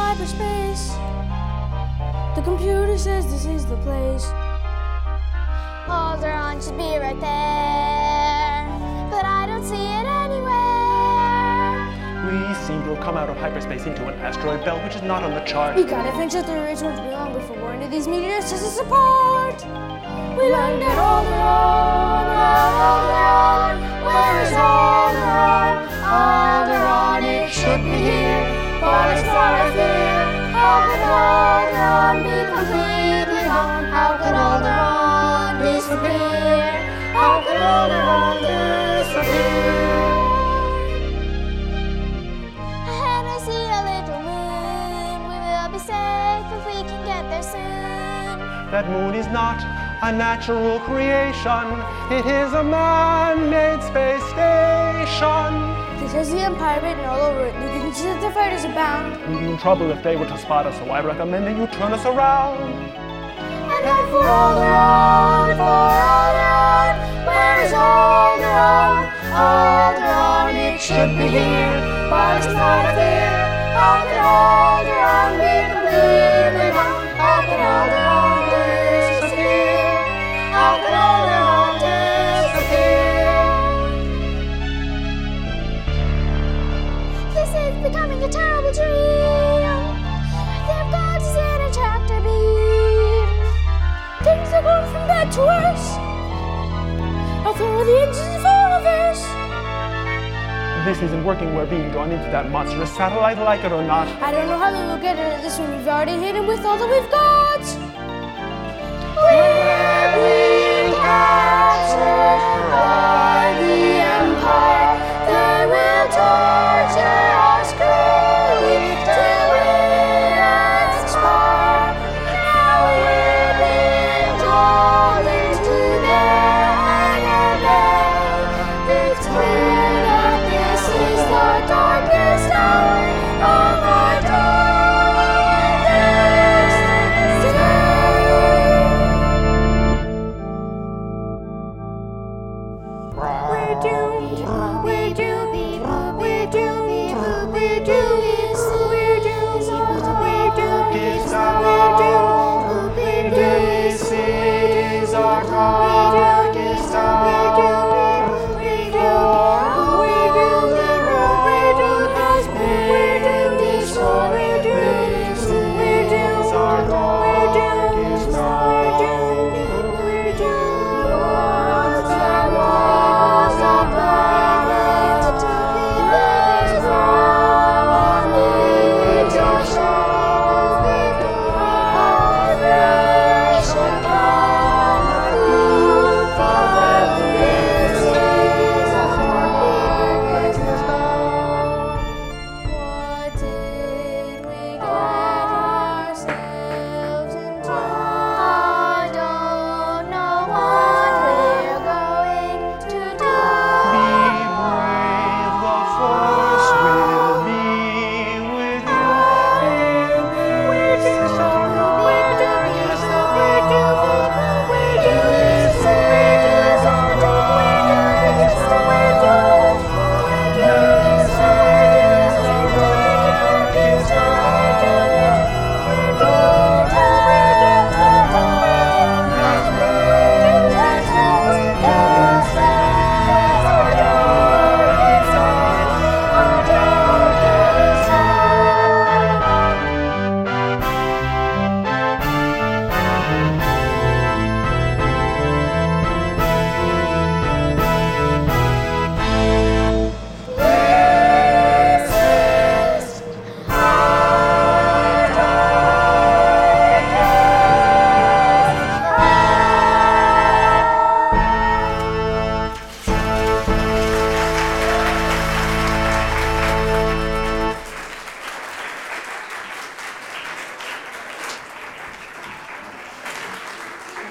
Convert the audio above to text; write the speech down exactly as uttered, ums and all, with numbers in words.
hyperspace. The computer says this is the place. Alderaan should be right there, but I don't see it anywhere. We seem to have come out of hyperspace into an asteroid belt, which is not on the chart. We gotta finish out the original belong before we're into these meteors set us apart. We learned at Alderaan, Alderaan, where is Alderaan? Alderaan, it should be here, but it's not right there. How could Alderaan be completely gone? How could Alderaan disappear? How could Alderaan disappear? Ahead I see a little moon. We will be safe if we can get there soon. That moon is not a natural creation. It is a man-made space station. This has the Empire written all over it. You can see that the fighters abound. We'd be in trouble if they were to spot us, so I recommend that you turn us around. And then for Alderaan, for Alderaan, where is Alderaan? Alderaan, it should be here, but it's not there. How could Alderaan be completely gone? How could Alderaan disappear? How could Alderaan disappear? This is becoming a terrible dream. They've got us in a tractor beam. Things are going from bad to worse. I'll throw the engines for reverse. This isn't working. We're being drawn into that monstrous satellite, like it or not. I don't know how they will get into this one. We've already hit him with all that we've got.